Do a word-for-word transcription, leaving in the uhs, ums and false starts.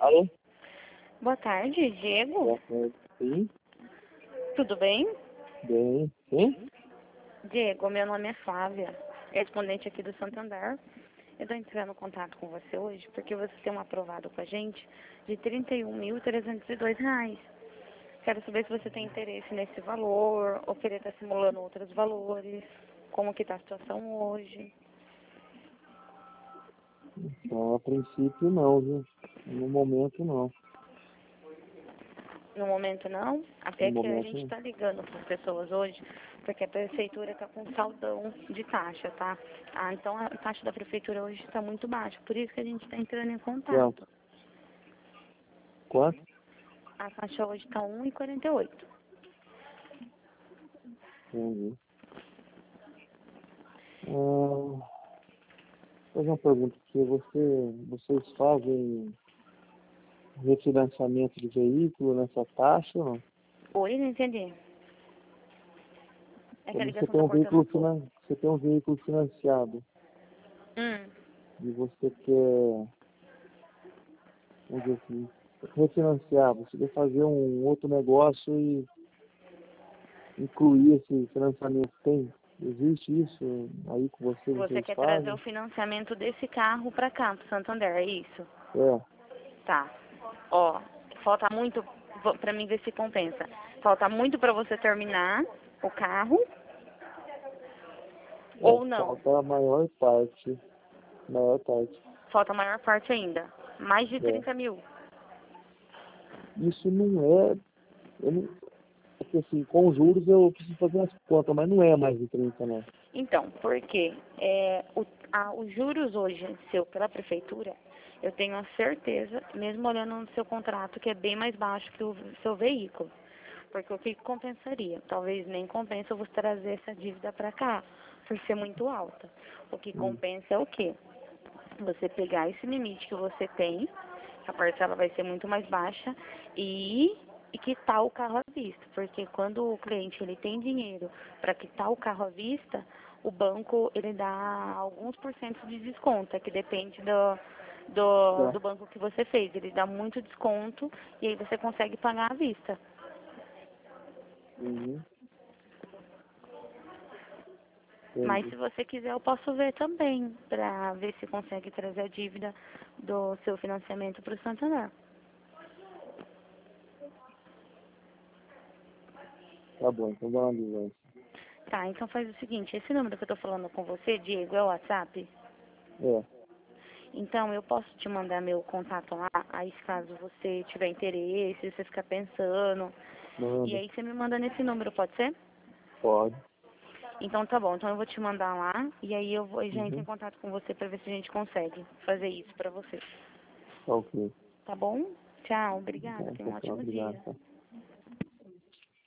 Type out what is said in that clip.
Alô? Boa tarde, Diego. Boa tarde. Sim? Tudo bem? Bem. Sim? Diego, meu nome é Flávia, respondente aqui do Santander. Eu estou entrando em contato com você hoje porque você tem um aprovado com a gente de trinta e um mil trezentos e dois reais. Quero saber se você tem interesse nesse valor ou querer estar simulando outros valores, como que está a situação hoje. Então, a princípio não, viu? No momento não. No momento não, até No que a momento gente não. está ligando para as pessoas hoje, porque a prefeitura está com saldão de taxa, tá? Ah, então a taxa da prefeitura hoje está muito baixa, por isso que a gente está entrando em Quanto? contato. Quanto? A taxa hoje está um e quarenta e oito. Entendi. Ah, vou fazer uma pergunta aqui. Você, vocês fazem refinanciamento de veículo nessa taxa ou não? Oi, não entendi. É que a Quando você ligação tem está um cortando um veículo, pouco. finan... você tem um veículo financiado Hum, e você quer, vamos dizer assim, refinanciar, você quer fazer um outro negócio e incluir esse financiamento, tem? Existe isso aí com você, você vocês quer trazer o fazem? financiamento desse carro para cá, para Santander, é isso? É, Tá. Ó, falta muito para mim ver se compensa. Falta muito para você terminar o carro é, ou não? falta a maior parte, maior parte. Falta a maior parte ainda. Mais de É. trinta mil. Isso não é, eu não, porque assim, com juros eu preciso fazer as contas, mas não é mais de trinta não. Então, porque é, o, a, os juros hoje seu pela prefeitura, eu tenho a certeza, mesmo olhando no seu contrato, que é bem mais baixo que o seu veículo. Porque o que compensaria? Talvez nem compensa você trazer essa dívida para cá, por ser muito alta. O que Hum. compensa é o quê? Você pegar esse limite que você tem, a parcela vai ser muito mais baixa, e, e quitar o carro à vista. Porque quando o cliente ele tem dinheiro para quitar o carro à vista, o banco ele dá alguns por cento de desconto, é que depende do, do, Tá. do banco que você fez. Ele dá muito desconto e aí você consegue pagar à vista. Uhum. Mas Entendi. se você quiser, eu posso ver também, para ver se consegue trazer a dívida do seu financiamento para o Santander. Tá bom, então dá uma visão. Tá, então faz o seguinte, esse número que eu tô falando com você, Diego, é o WhatsApp? É, Então eu posso te mandar meu contato lá, aí caso você tiver interesse, você ficar pensando, e manda. aí você me manda nesse número, pode ser? Pode. Então tá bom, então eu vou te mandar lá, e aí eu vou já entro em Uhum. contato com você para ver se a gente consegue fazer isso para você. Tá ok. Tá bom? Tchau, Tá, obrigada, tenha um então, tá, ótimo obrigado. dia. Tá.